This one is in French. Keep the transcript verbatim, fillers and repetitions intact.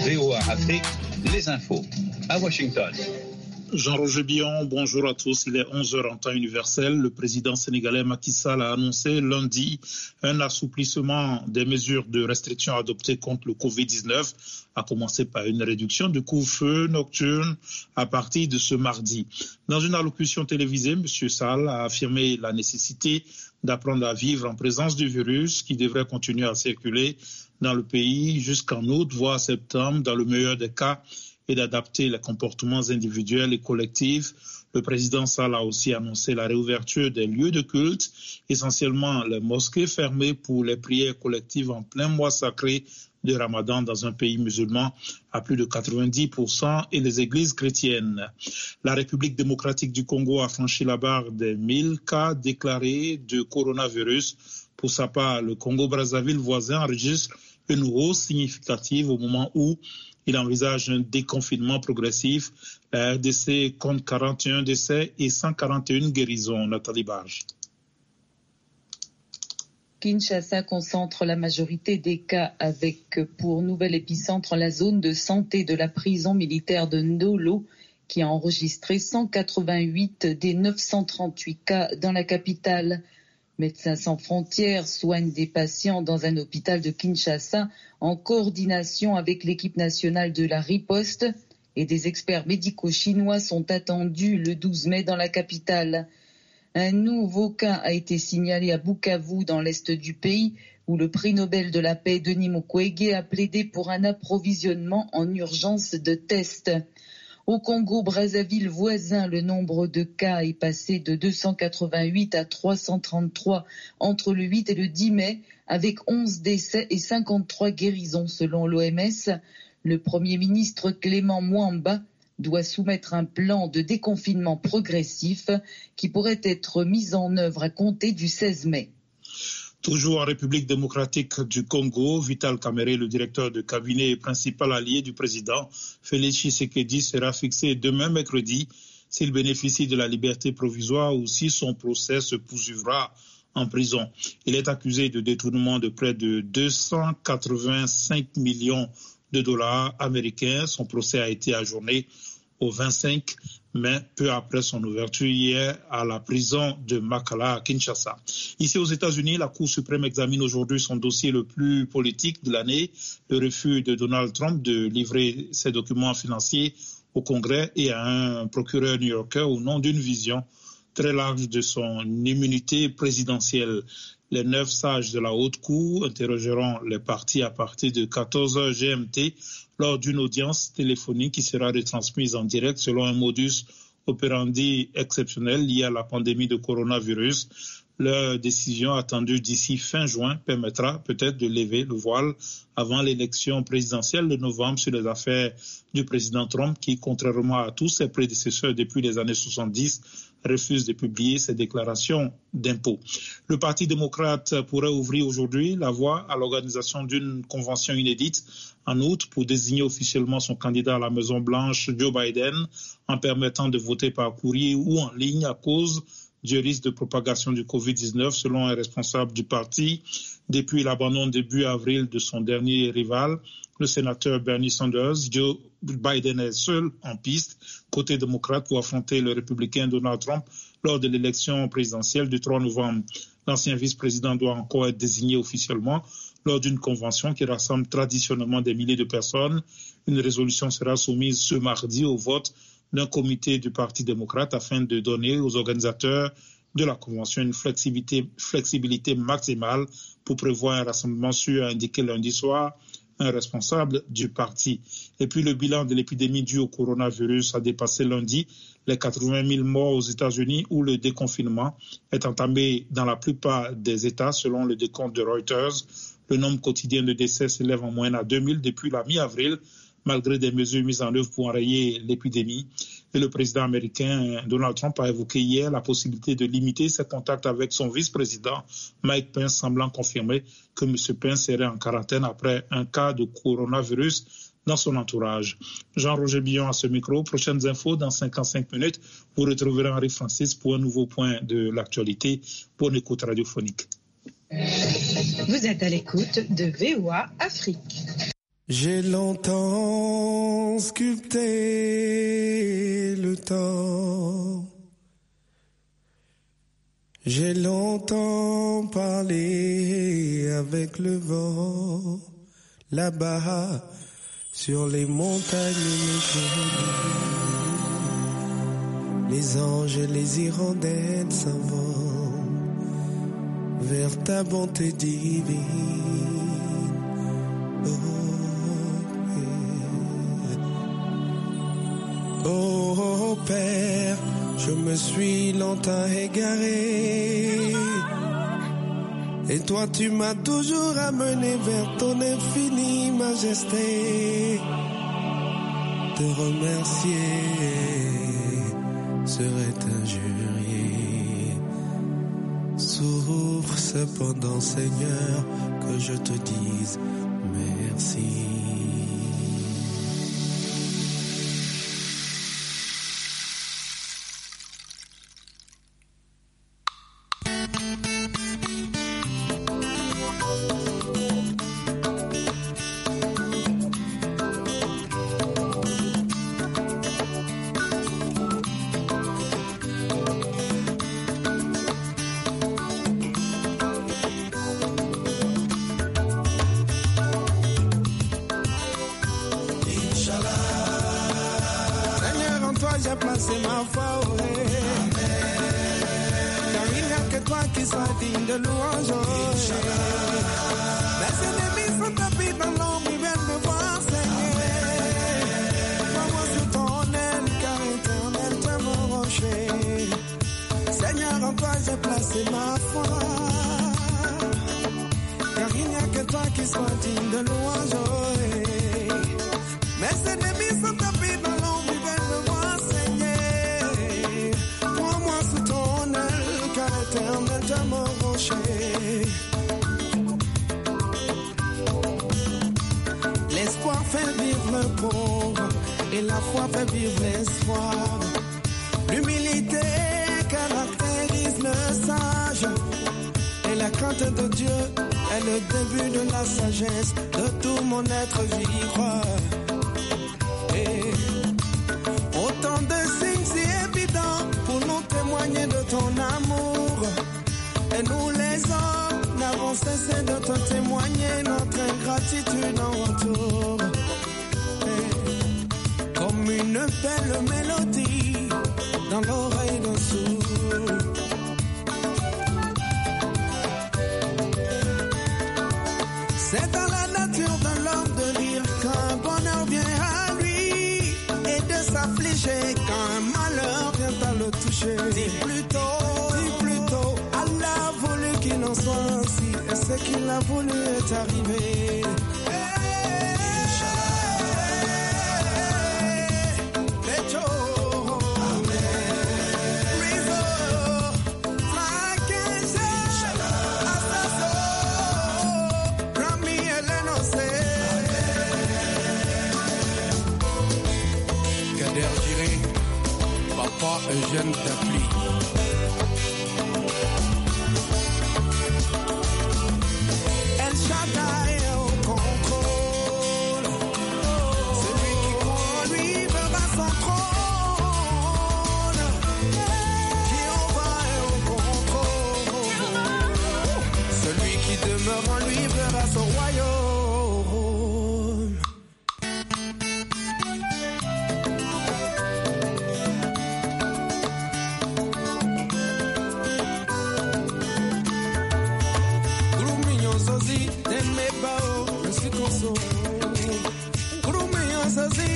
V O A Afrique, les infos à Washington. Jean-Roger Billon, bonjour à tous. Il est onze heures en temps universel. Le président sénégalais Macky Sall a annoncé lundi un assouplissement des mesures de restriction adoptées contre le covid dix-neuf, à commencer par une réduction du couvre-feu nocturne à partir de ce mardi. Dans une allocution télévisée, M. Sall a affirmé la nécessité d'apprendre à vivre en présence du virus qui devrait continuer à circuler dans le pays jusqu'en août, voire septembre, dans le meilleur des cas, et d'adapter les comportements individuels et collectifs. Le président Sall a aussi annoncé la réouverture des lieux de culte, essentiellement les mosquées fermées pour les prières collectives en plein mois sacré de Ramadan dans un pays musulman à plus de quatre-vingt-dix pour cent et les églises chrétiennes. La République démocratique du Congo a franchi la barre des mille cas déclarés de coronavirus. Pour sa part, le Congo-Brazzaville voisin enregistre une hausse significative au moment où il envisage un déconfinement progressif. La R D C compte quarante et un décès et cent quarante et une guérisons. Nathalie Barge. Kinshasa concentre la majorité des cas avec pour nouvel épicentre la zone de santé de la prison militaire de Ndolo qui a enregistré cent quatre-vingt-huit des neuf cent trente-huit cas dans la capitale. Médecins sans frontières soignent des patients dans un hôpital de Kinshasa en coordination avec l'équipe nationale de la riposte et des experts médicaux chinois sont attendus le douze mai dans la capitale. Un nouveau cas a été signalé à Bukavu dans l'est du pays où le prix Nobel de la paix Denis Mukwege a plaidé pour un approvisionnement en urgence de tests. Au Congo-Brazzaville voisin, le nombre de cas est passé de deux cent quatre-vingt-huit à trois cent trente-trois entre le huit et le dix mai, avec onze décès et cinquante-trois guérisons selon l'O M S. Le Premier ministre Clément Mwamba doit soumettre un plan de déconfinement progressif qui pourrait être mis en œuvre à compter du seize mai. Toujours en République démocratique du Congo, Vital Kamerhe, le directeur de cabinet et principal allié du président Félix Tshisekedi, sera fixé demain mercredi s'il bénéficie de la liberté provisoire ou si son procès se poursuivra en prison. Il est accusé de détournement de près de deux cent quatre-vingt-cinq millions de dollars américains. Son procès a été ajourné au vingt-cinq mai, peu après son ouverture hier à la prison de Makala à Kinshasa. Ici aux États-Unis, la Cour suprême examine aujourd'hui son dossier le plus politique de l'année, le refus de Donald Trump de livrer ses documents financiers au Congrès et à un procureur new-yorkais au nom d'une vision très large de son immunité présidentielle. Les neuf sages de la Haute Cour interrogeront les parties à partir de quatorze heures G M T lors d'une audience téléphonique qui sera retransmise en direct selon un modus operandi exceptionnel lié à la pandémie de coronavirus. Leur décision attendue d'ici fin juin permettra peut-être de lever le voile avant l'élection présidentielle de novembre sur les affaires du président Trump qui, contrairement à tous ses prédécesseurs depuis les années soixante-dix, refuse de publier ses déclarations d'impôts. Le Parti démocrate pourrait ouvrir aujourd'hui la voie à l'organisation d'une convention inédite en août pour désigner officiellement son candidat à la Maison-Blanche, Joe Biden, en permettant de voter par courrier ou en ligne à cause du risque de propagation du covid dix-neuf, selon un responsable du parti. Depuis l'abandon début avril de son dernier rival, le sénateur Bernie Sanders, Joe Biden est seul en piste, côté démocrate, pour affronter le républicain Donald Trump lors de l'élection présidentielle du trois novembre. L'ancien vice-président doit encore être désigné officiellement lors d'une convention qui rassemble traditionnellement des milliers de personnes. Une résolution sera soumise ce mardi au vote d'un comité du Parti démocrate afin de donner aux organisateurs de la Convention une flexibilité, flexibilité maximale pour prévoir un rassemblement sûr, a indiqué lundi soir un responsable du parti. Et puis le bilan de l'épidémie due au coronavirus a dépassé lundi les quatre-vingt mille morts aux États-Unis où le déconfinement est entamé dans la plupart des États selon le décompte de Reuters. Le nombre quotidien de décès s'élève en moyenne à deux mille depuis la mi-avril, malgré des mesures mises en œuvre pour enrayer l'épidémie. Et le président américain Donald Trump a évoqué hier la possibilité de limiter ses contacts avec son vice-président Mike Pence, semblant confirmer que M. Pence serait en quarantaine après un cas de coronavirus dans son entourage. Jean-Roger Billon à ce micro. Prochaines infos dans cinquante-cinq minutes. Vous retrouverez Henri Francis pour un nouveau point de l'actualité. Bonne écoute radiophonique. Vous êtes à l'écoute de V O A Afrique. J'ai longtemps sculpté le temps. J'ai longtemps parlé avec le vent, là-bas, sur les montagnes méconnues. Les anges et les hirondelles s'en vont vers ta bonté divine. Oh, oh, oh Père, je me suis longtemps égaré. Et toi tu m'as toujours amené vers ton infinie majesté. Te remercier serait injurier. Souffre cependant Seigneur que je te dise merci. L'espoir fait vivre le pauvre et la foi fait vivre l'espoir. L'humilité caractérise le sage et la crainte de Dieu est le début de la sagesse. De tout mon être j'y crois. Et autant de signes si évidents pour nous témoigner de ton amour. Et nous les hommes n'avons cessé de te témoigner notre ingratitude en retour. Et comme une belle mélodie dans l'oreille d'un sourd. C'est dans la nature de l'homme de rire quand un bonheur vient à lui et de s'affliger quand un malheur vient à le toucher. Dis plutôt, dis plutôt, Allah a voulu qu'il en soit ainsi et ce qu'il a voulu est arrivé. Eugène Dapli. El Shaddai est au contrôle. Celui qui conduit verra son trône. Jéhovah est au contrôle. Celui qui demeure en lui verra son royaume. Sozi